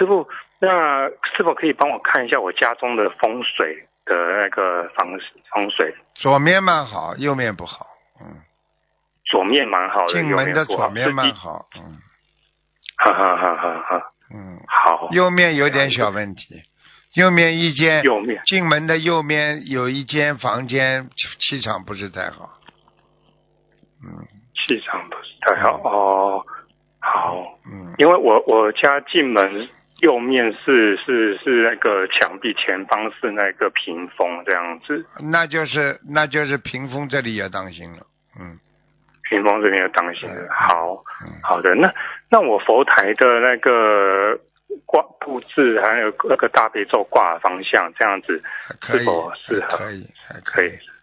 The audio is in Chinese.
师傅，那是否可以帮我看一下我家中的风水的那个风水？ 左面蛮好，右面不好。 左面蛮好的， 进门的左面蛮好。 哈哈哈哈哈。好。 右面有点小问题，右面一间， 右面进门的右面有一间房间，气场不是太好。 气场不是太好。哦，好。因为我家进门右面是那个墙壁前方是那个屏风这样子。那就是屏风这里要当心了。 屏风这边要当心的。好的。那我佛台的那个挂布置还有那个大悲咒挂的方向这样子是否适合？ 还可以。